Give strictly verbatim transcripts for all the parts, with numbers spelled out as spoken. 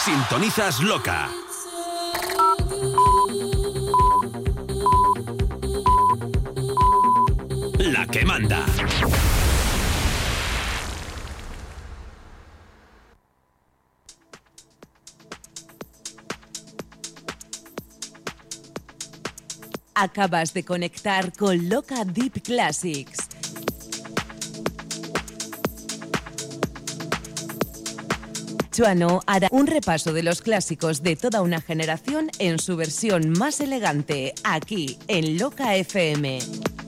Sintonizas Loca. La que manda. Acabas de conectar con Loca Deep Classics. Joano hará un repaso de los clásicos de toda una generación en su versión más elegante, aquí en Loca F M.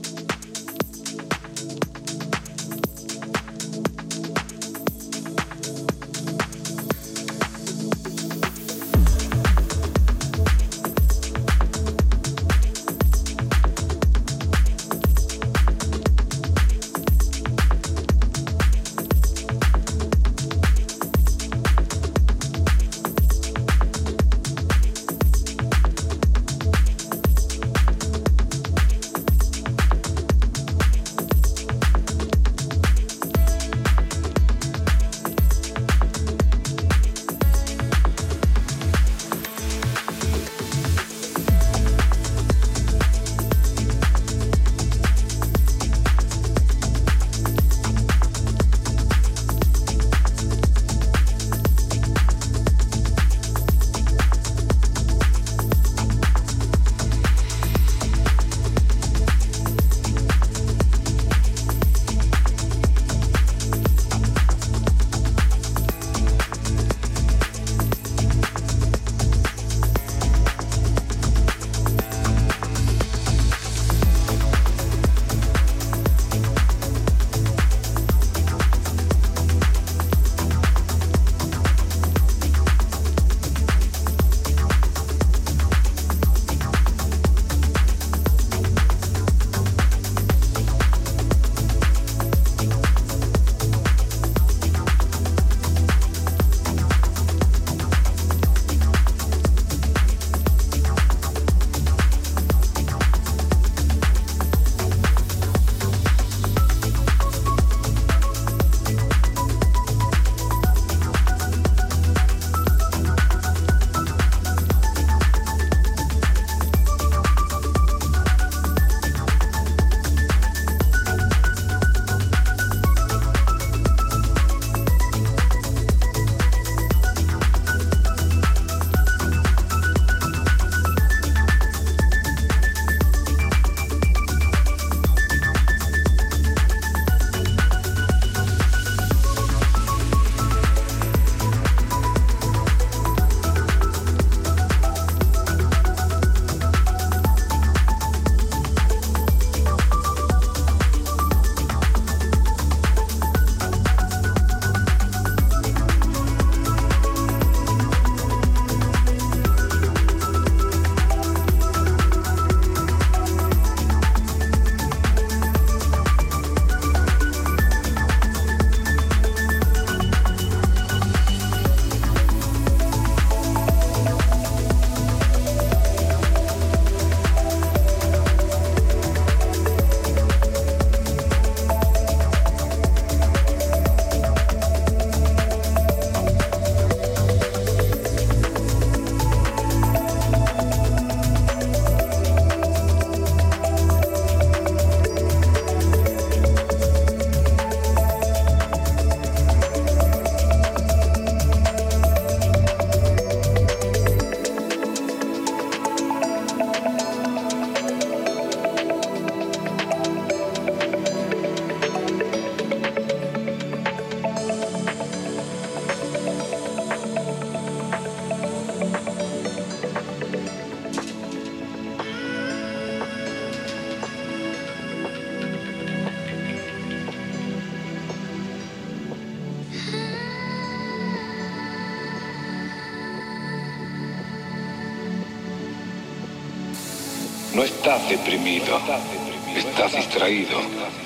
No estás deprimido, estás distraído.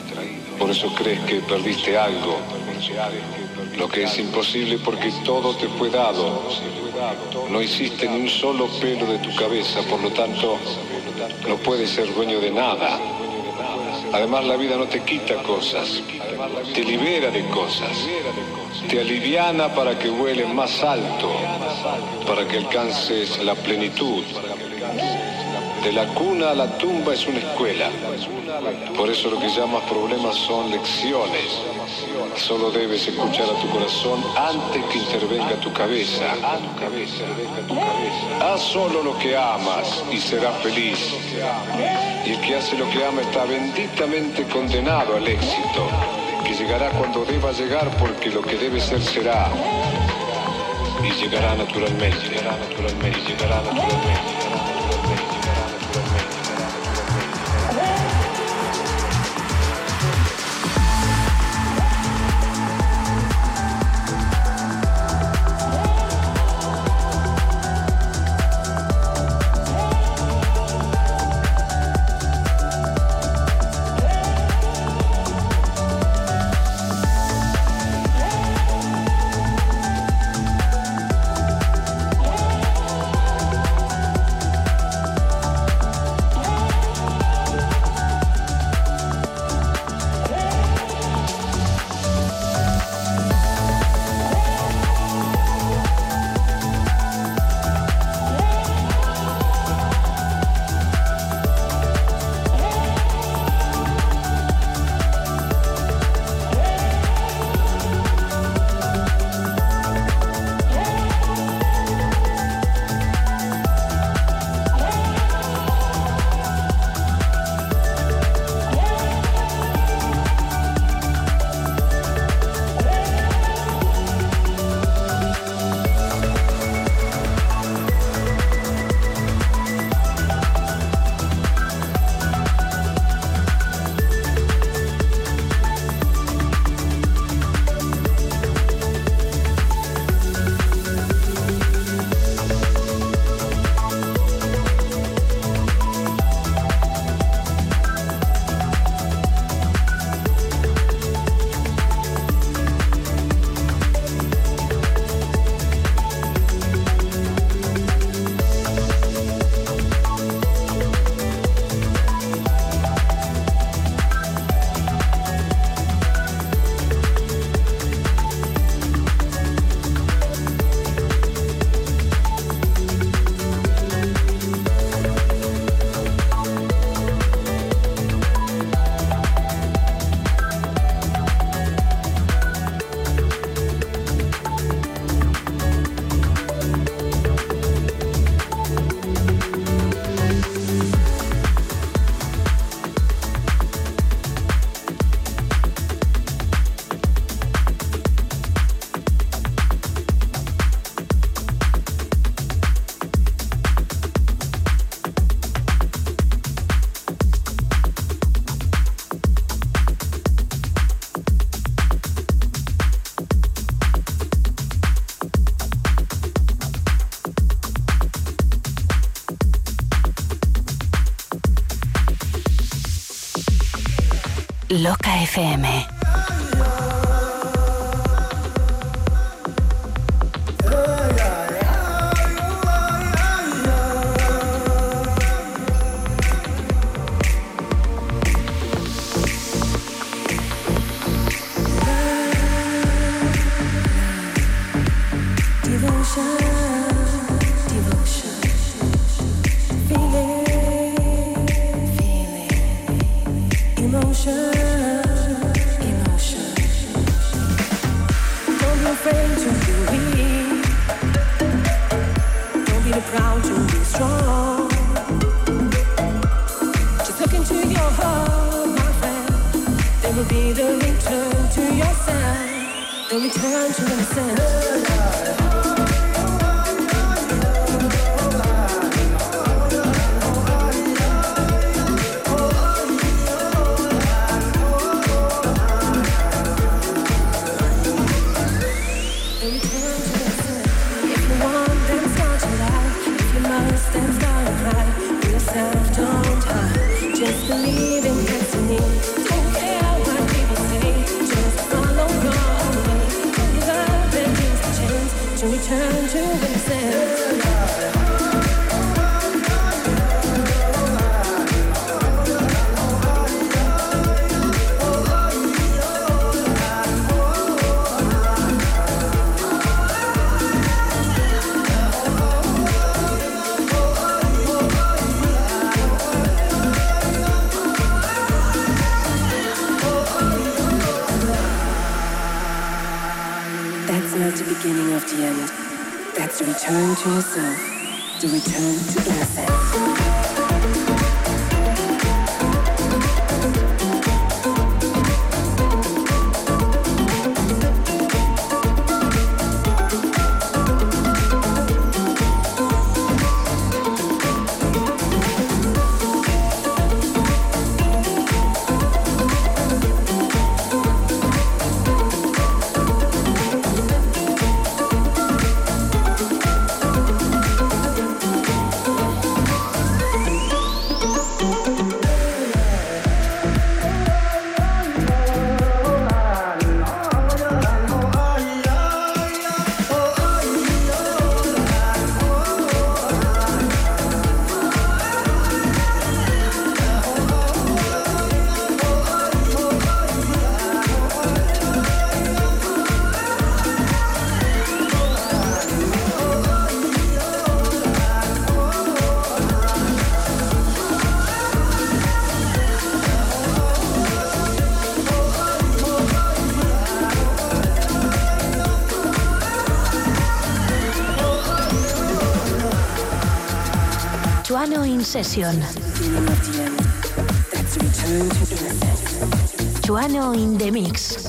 Por eso crees que perdiste algo, lo que es imposible porque todo te fue dado. No hiciste ni un solo pelo de tu cabeza, por lo tanto, no puedes ser dueño de nada. Además, la vida no te quita cosas, te libera de cosas, te aliviana para que vueles más alto. para que alcances la plenitud. De la cuna a la tumba es una escuela. Por eso lo que llamas problemas son lecciones. Solo debes escuchar a tu corazón antes que intervenga tu cabeza. Haz solo lo que amas y serás feliz. Y el que hace lo que ama está benditamente condenado al éxito, que llegará cuando deba llegar, porque lo que debe ser será. Y llegará naturalmente, llegará naturalmente, llegará naturalmente. Loca F M. is not the beginning of the end. That's the return to yourself, the return to innocence. Chuano in Session. Chuano in the Mix.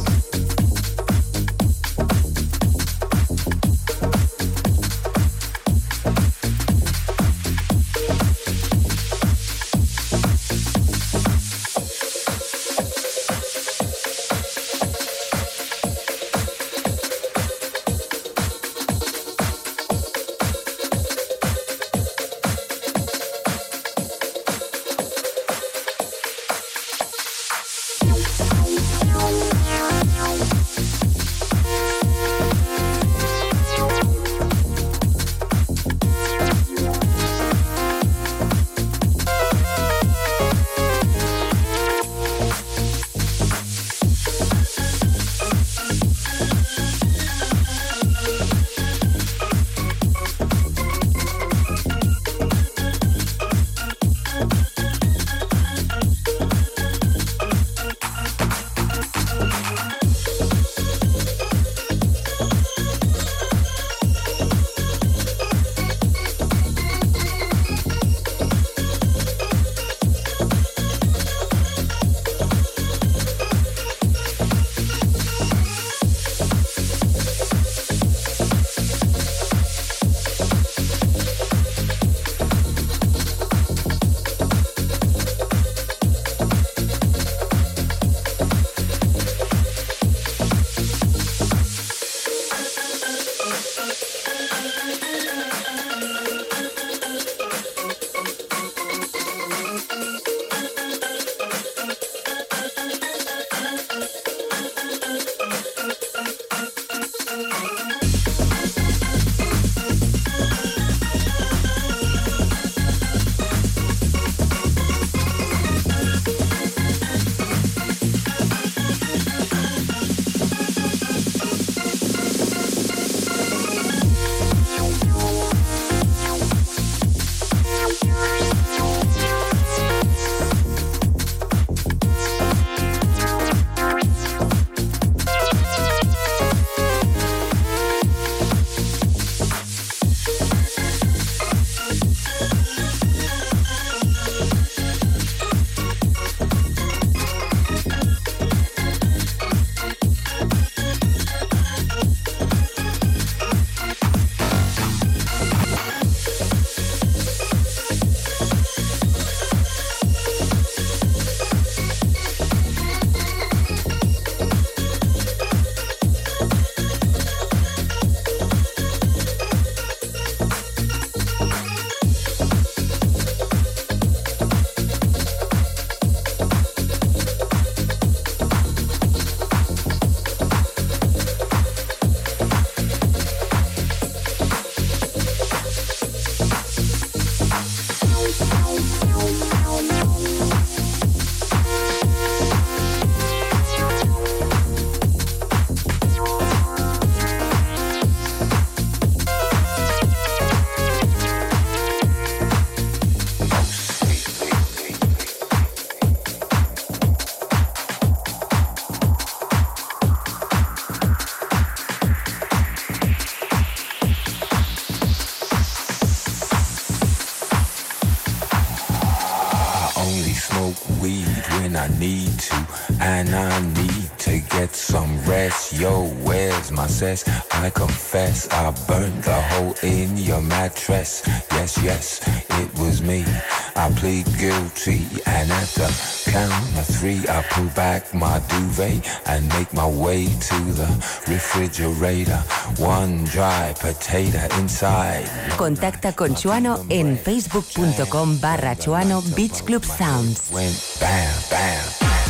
when I need to, and I need to get some rest. Yo, where's my cess? I confess I burned the hole in your mattress. Yes, yes, it was me. I plead guilty, and at the count of three I pull back my duvet and make my way to the refrigerator. One dry potato inside. Contacta con Chuano en facebook.com barra Chuano Beach Club Sounds. Went bam, bam.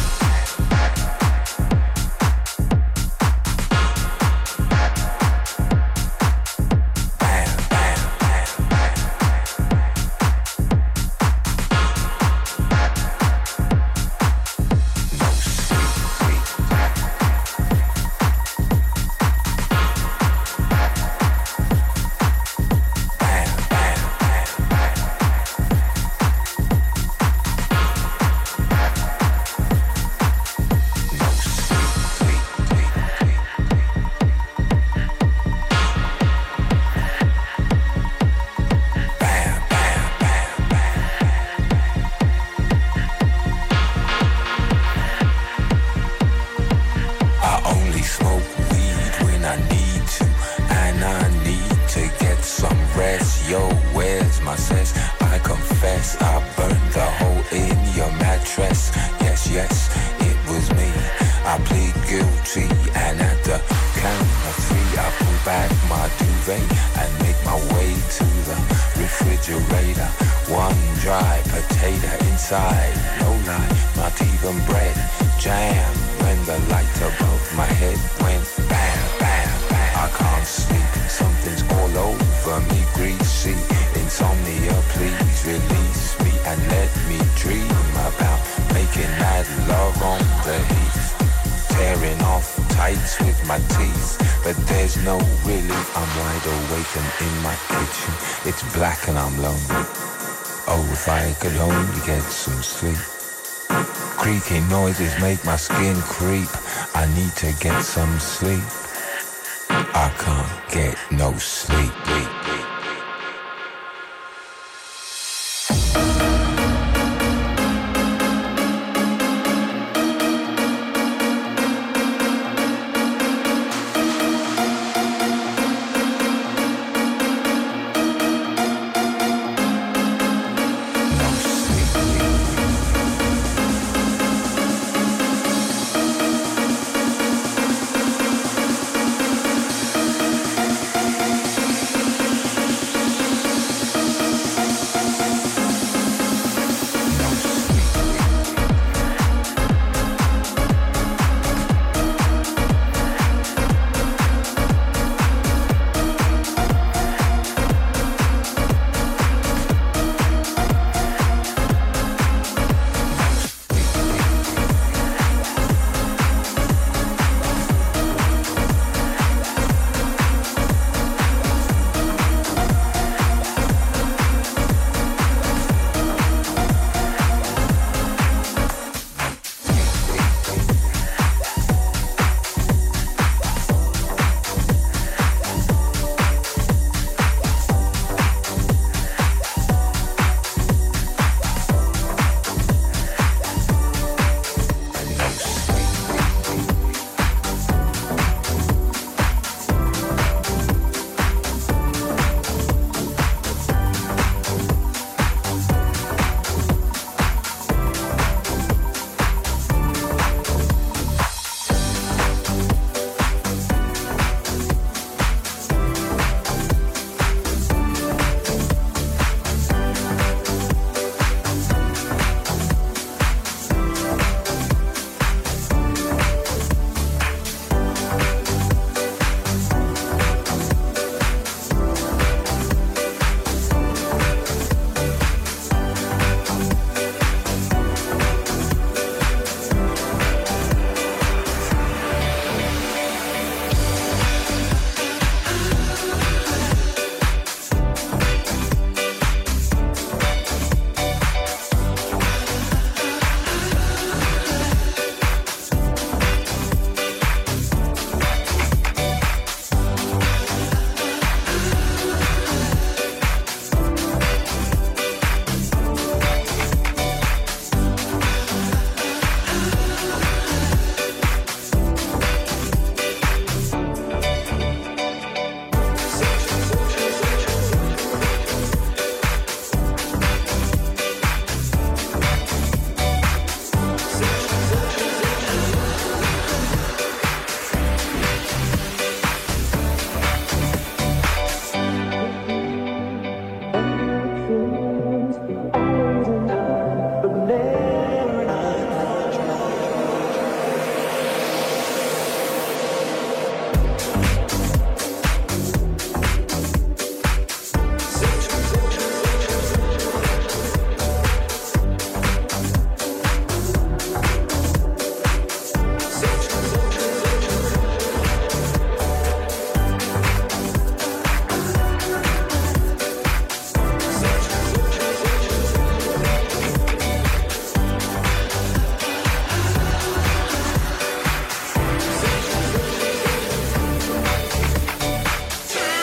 Creaking noises make my skin creep. I need to get some sleep. I can't get no sleep.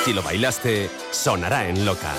Si lo bailaste, sonará en Loca.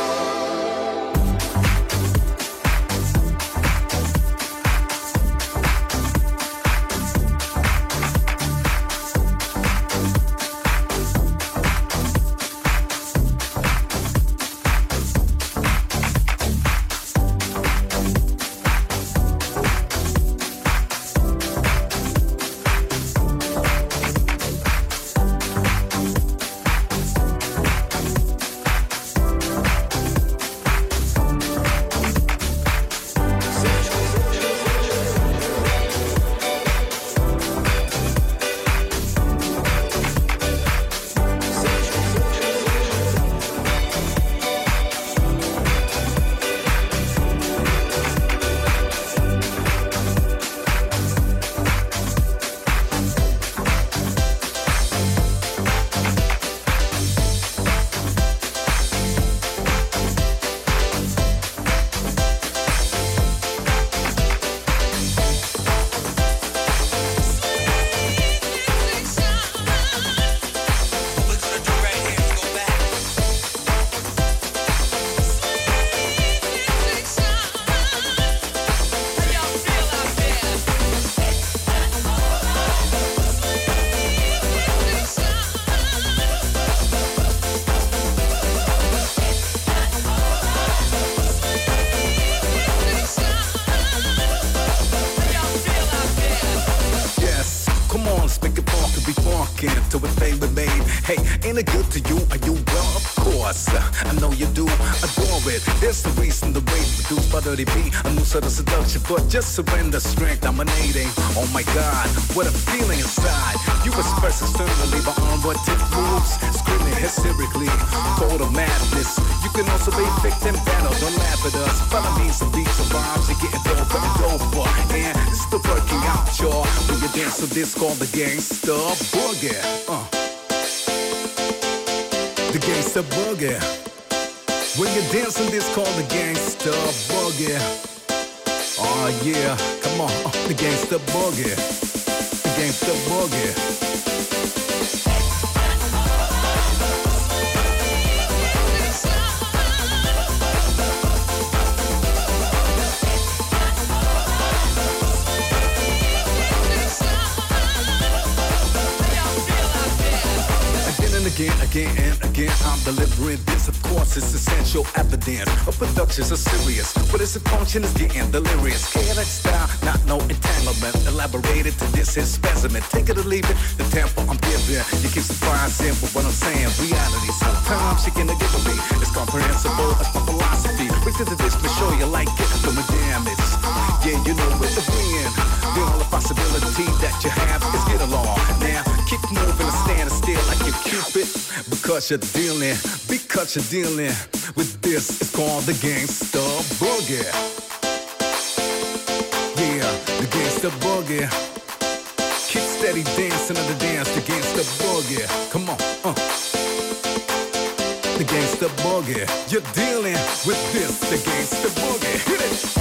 Ain't it good to you? Are you well? Of course, uh, I know you do adore it. There's the reason the rate reduced by thirty p. A new sort of seduction, but just surrender strength dominating. Oh my God, what a feeling inside. You express externally by onward tip moves, screaming hysterically, total madness. You can also be victim battle. Don't laugh at us. Follow me some beats and rhymes. You're getting dope and over, and it's still working out, y'all. When you dance to this called the gangsta boogie. Uh. The gangsta boogie. When you're dancing, this called the gangsta boogie. Oh yeah, come on, uh, the gangsta boogie. The gangsta boogie. Again, again, and again, I'm delivering this. Of course, it's essential evidence. Of productions are serious, but its function is getting delirious. Chaotic style, not no entanglement. Elaborated to this his specimen. Take it or leave it, the tempo I'm giving. You keep surprising for what I'm saying. Reality, sometimes you can give me. It's comprehensible, it's my philosophy. Wait till this to show you like it, do my damage. Yeah, you know it's the win. The only possibility that you have is get along. Now, keep moving and stand still like you Cupid. Because you're dealing, because you're dealing with this, it's called the gangsta boogie. Yeah, the gangsta boogie. Keep steady dancing on the dance, the gangsta boogie. Come on, uh. The gangsta boogie. You're dealing with this, the gangsta boogie. Hit it.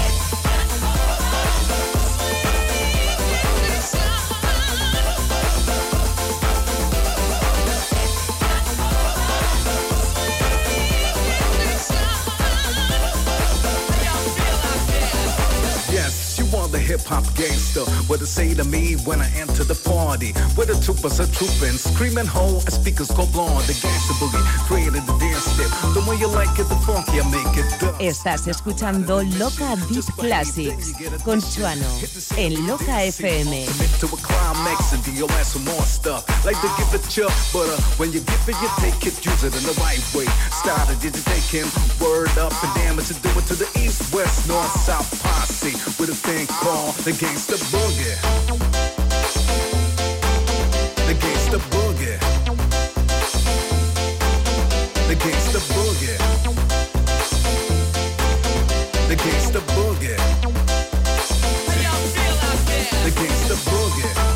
Hip-hop gangster, what they say to me when I enter the party. Where the troopers are trooping, screaming ho, and speakers go blonde. The gangster boogie created the dance step. The way you like it, the funky, I make it dance. Estás escuchando Loca Deep Classics con Chuano en Loca F M. To a climax and D O S some more stuff. Like to give it you, but uh, when you give it, you take it, use it in the right way. Started, did you take him? Word up and damage to do it to the east, west, north, south posse with a thing called the gangsta boogie. The gangsta boogie. The gangsta boogie. The gangsta boogie. The gangsta boogie.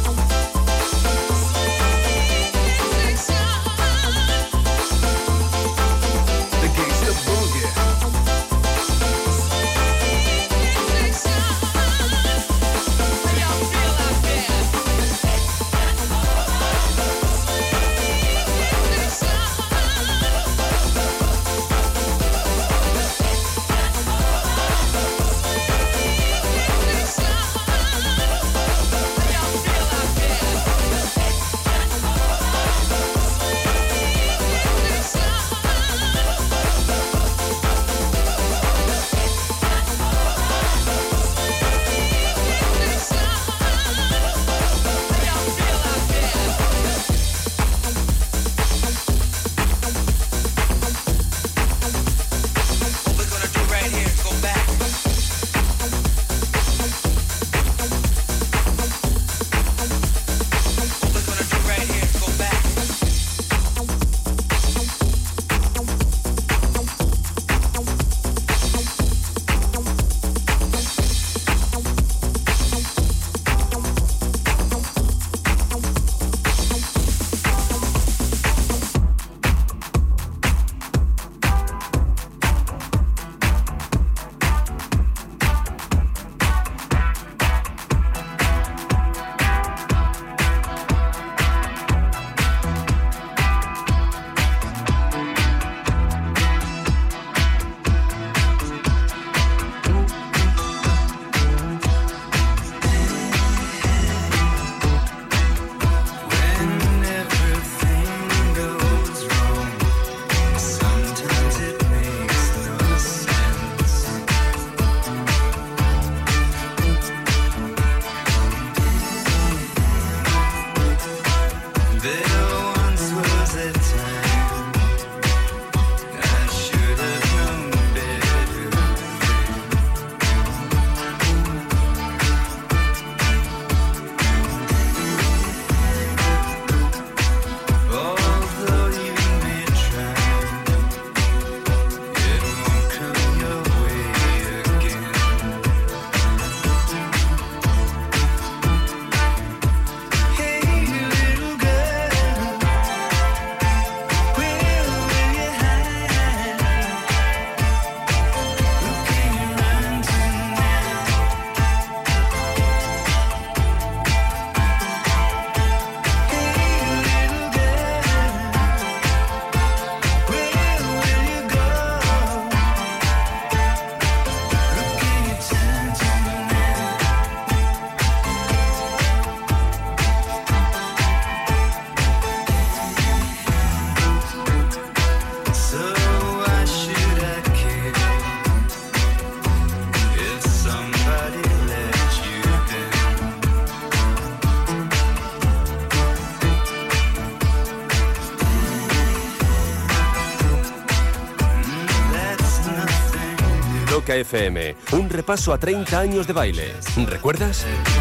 Loca F M. Un repaso a treinta años de baile. ¿Recuerdas?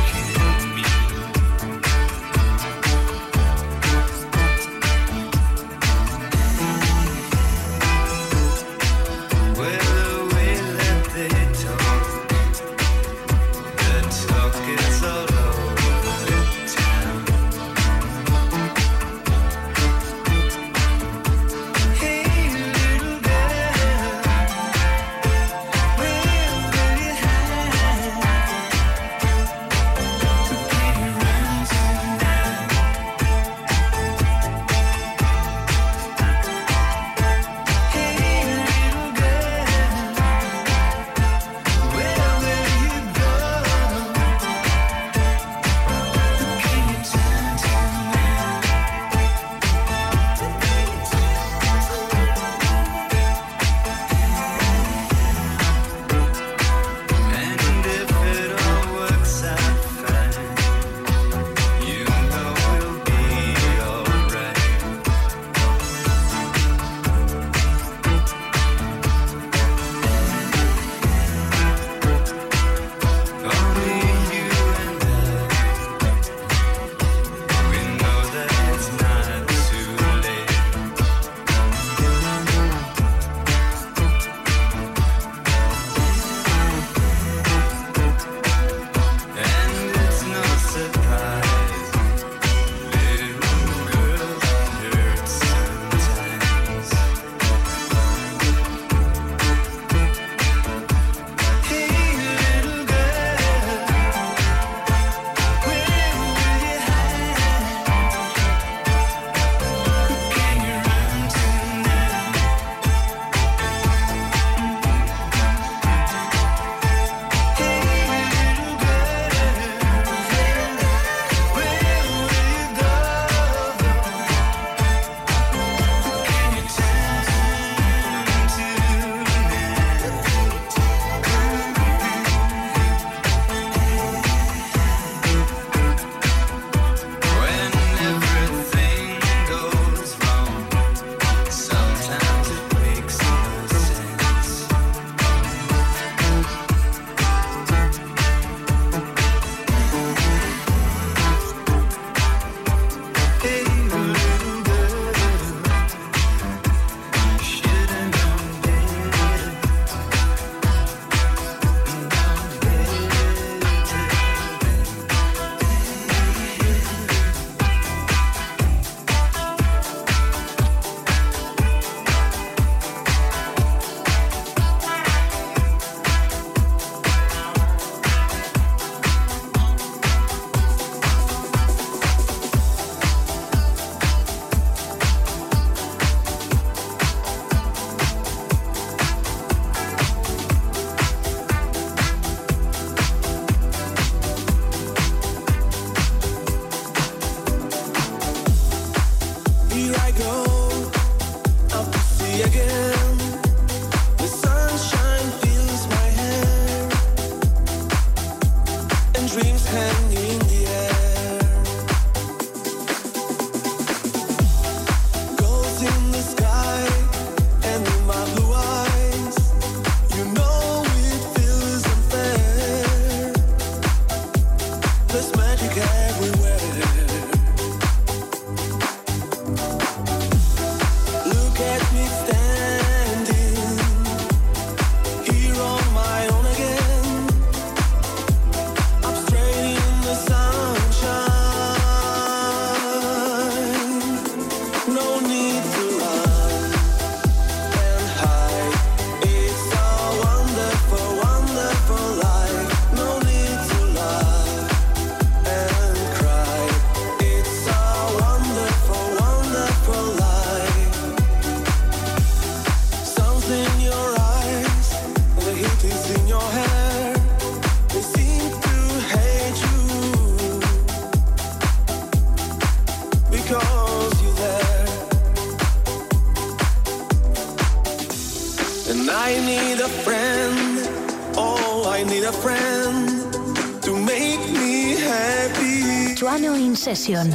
Tuano in Session.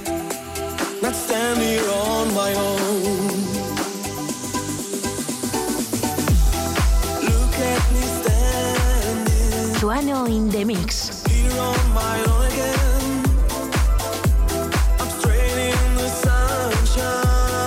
Not stand here on my own. Look at me stand Joano in the mix. Here on my own again. I'm straight in the sunshine.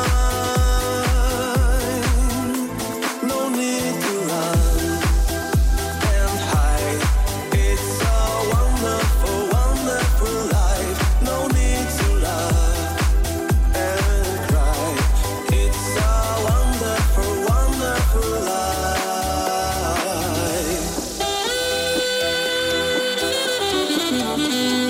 No need to run and hide. It's a wonderful, wonderful life. No need to laugh and cry. It's a wonderful, wonderful life. Thank you.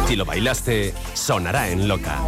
Si lo bailaste, sonará en Loca.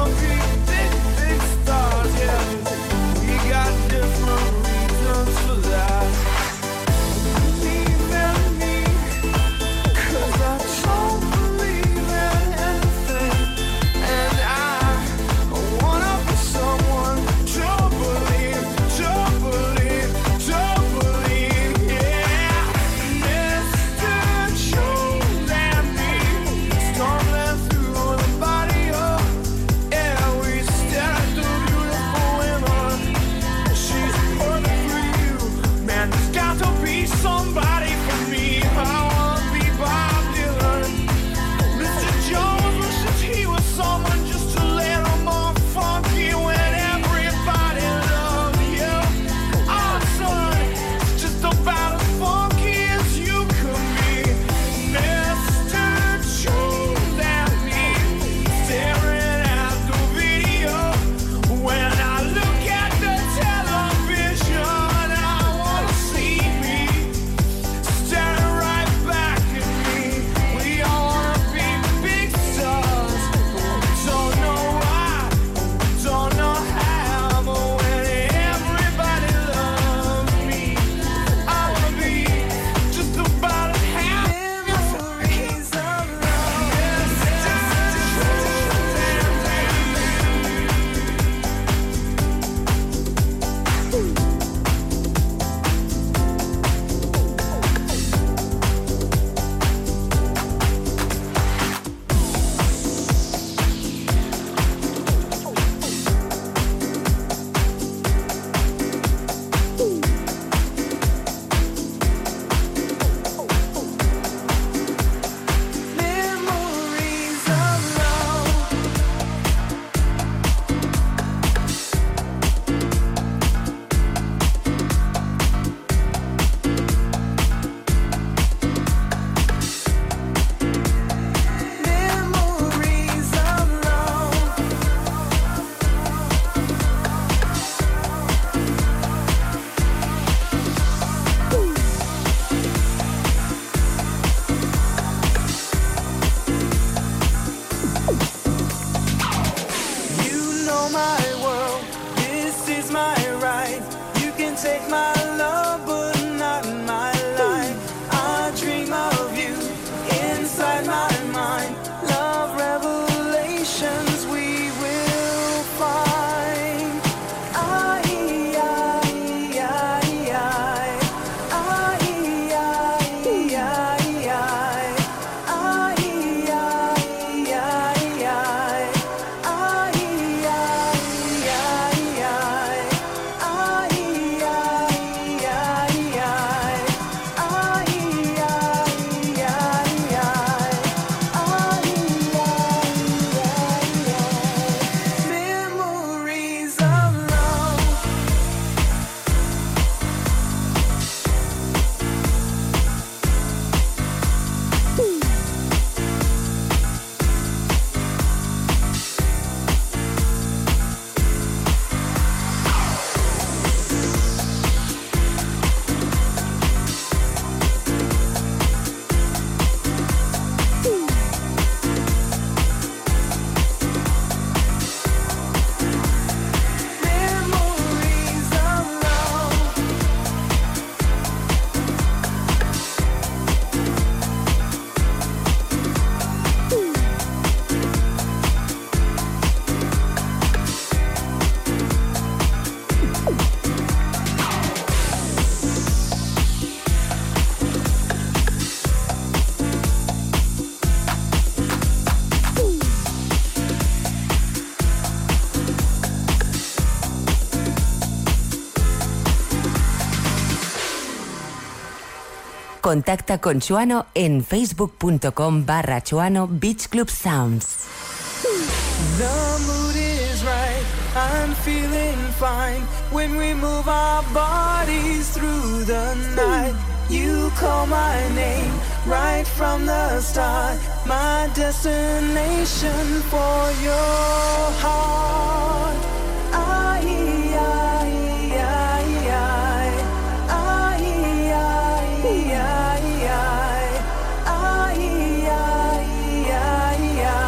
Contacta con Chuano en facebook.com barra Chuano Beach Club Sounds. The mood is right, I'm feeling fine when we move our bodies through the night. You call my name right from the start, my destination for your heart. I, I, I, I, I, I, I, I, I, I, I.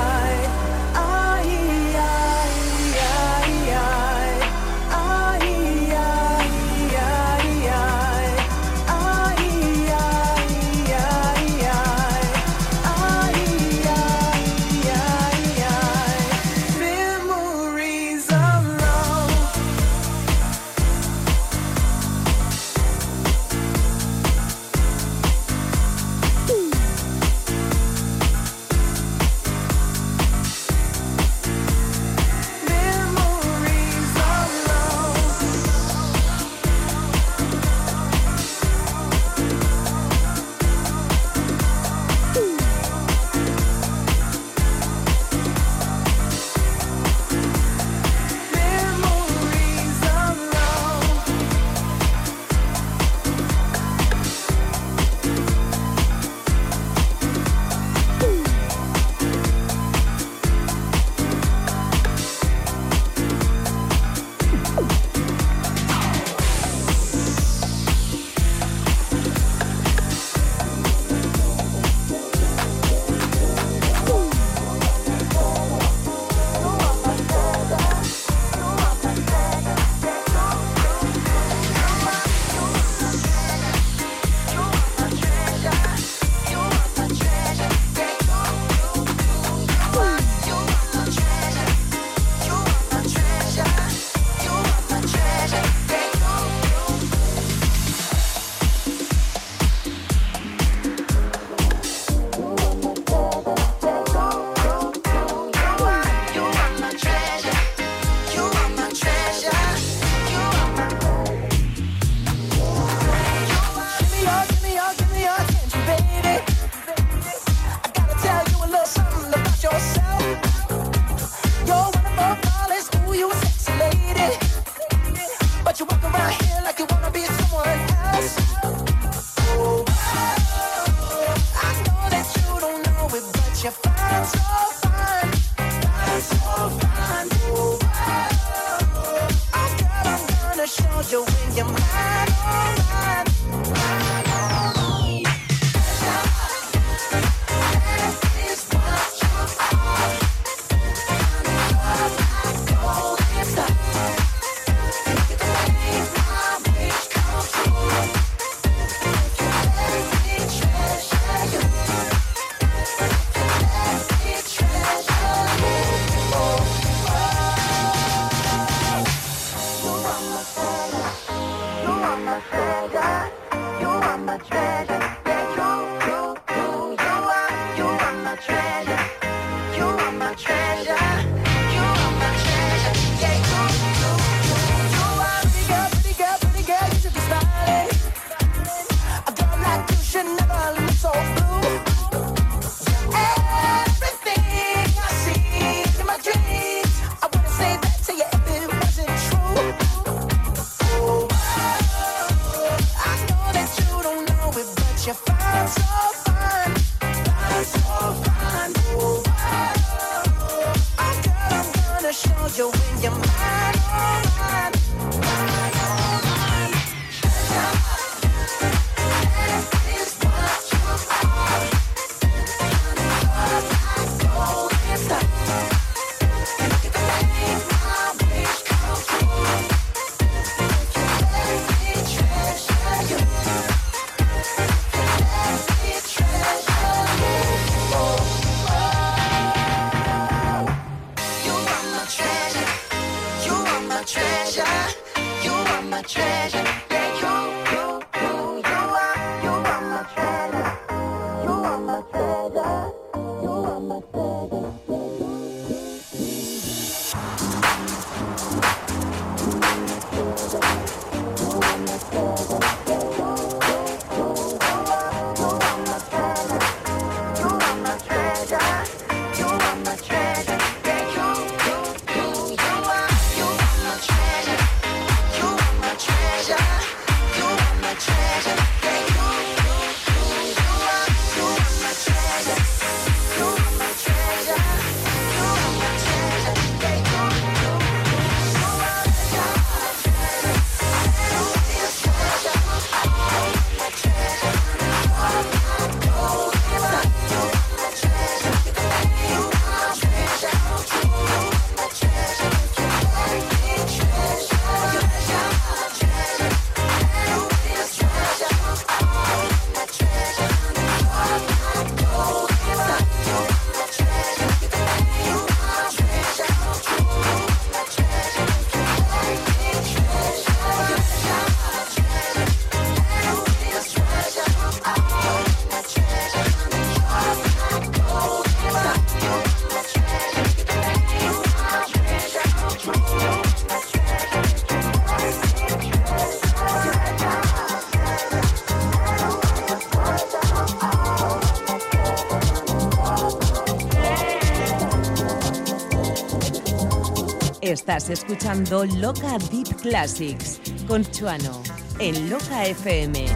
Estás escuchando Loca Deep Classics con Chuano en Loca F M.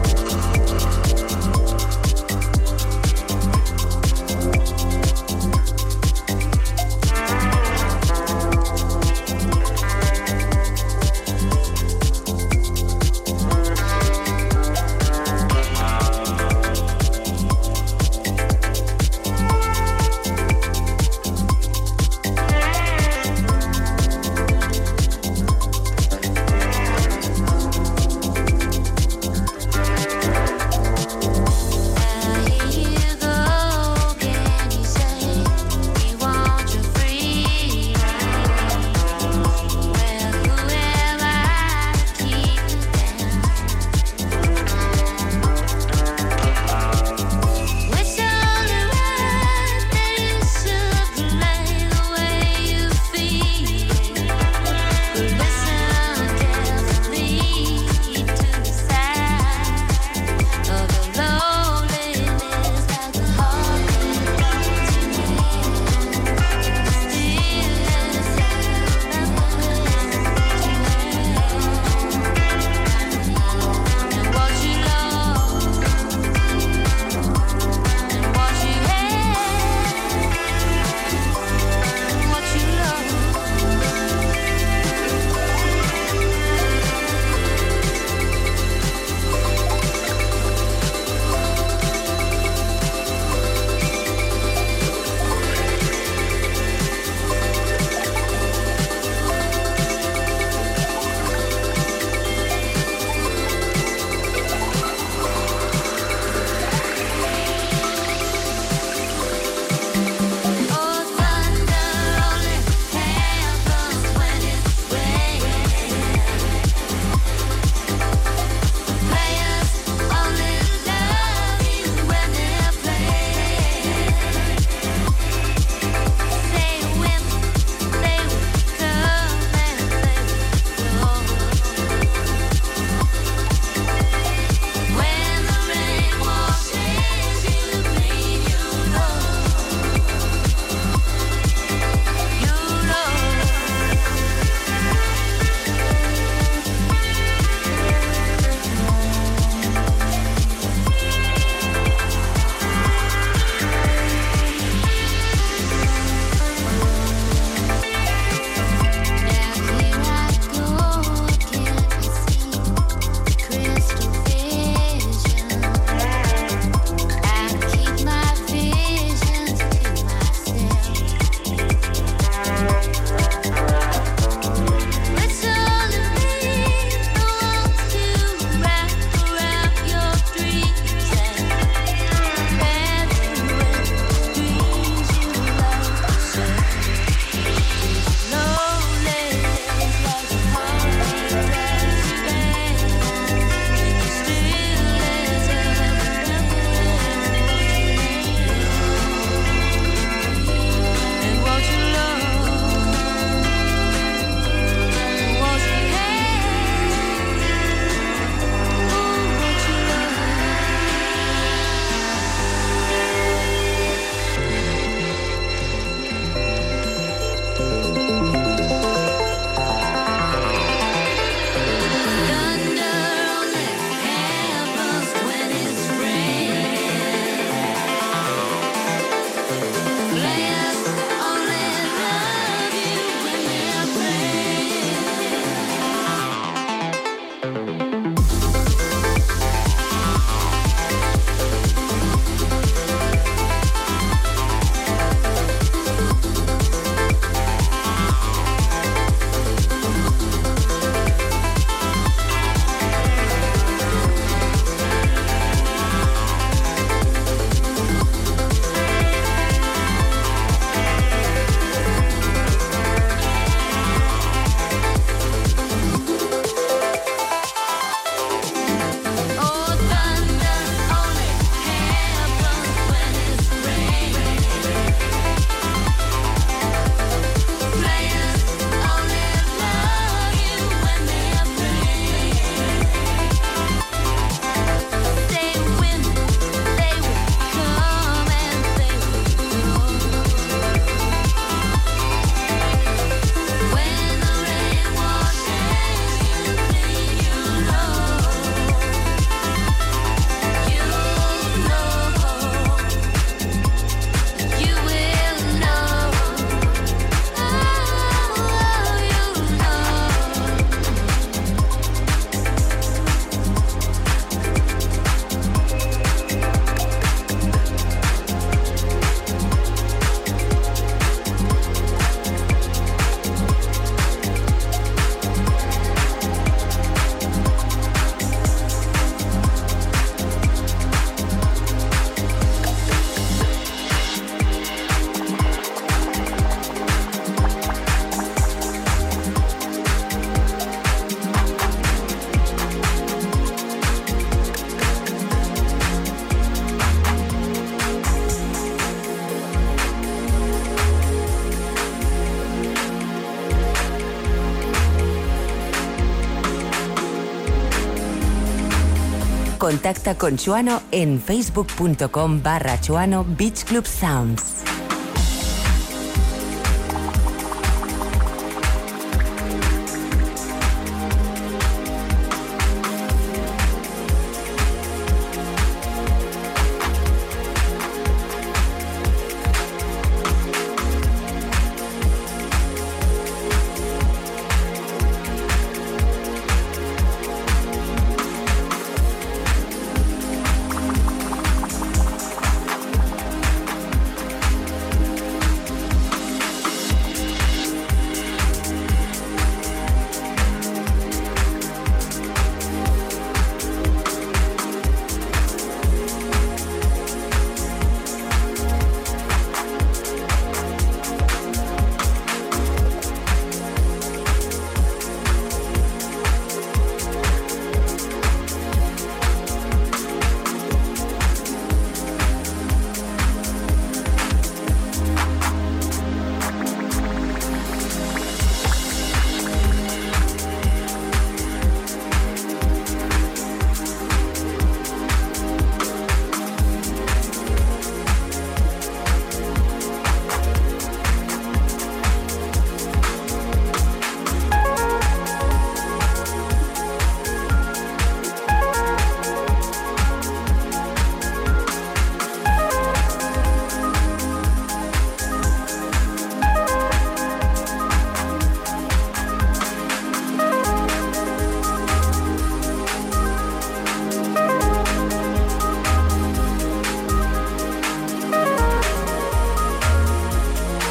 Contacta con Chuano en facebook punto com barra Chuano Beach Club Sounds.